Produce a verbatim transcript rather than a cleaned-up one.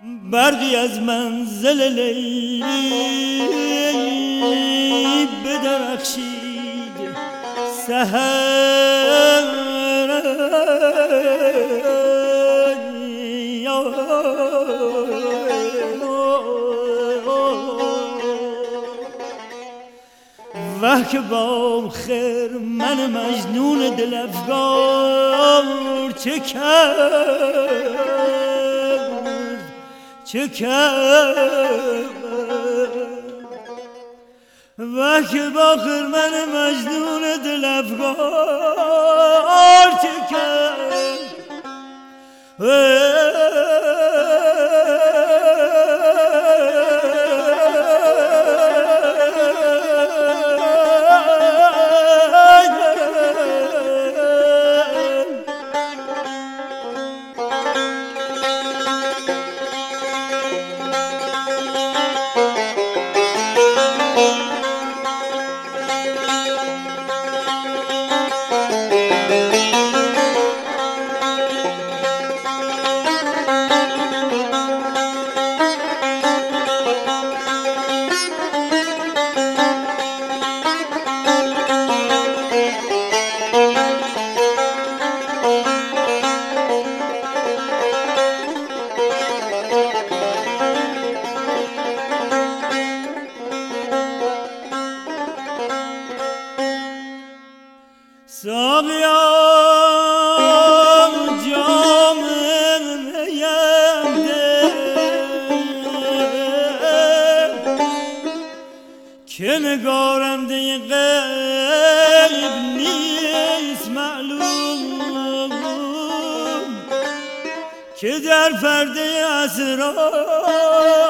برقی از منزل لیلی بدرخشید سحر وه که با خیر من مجنون دل افگار چه کرد چه کرد وه که با خیر من مجنون دل افگار چه کرد ساقیا جام میم ده که نگارنده غیب نیست معلوم که در پرده اسرار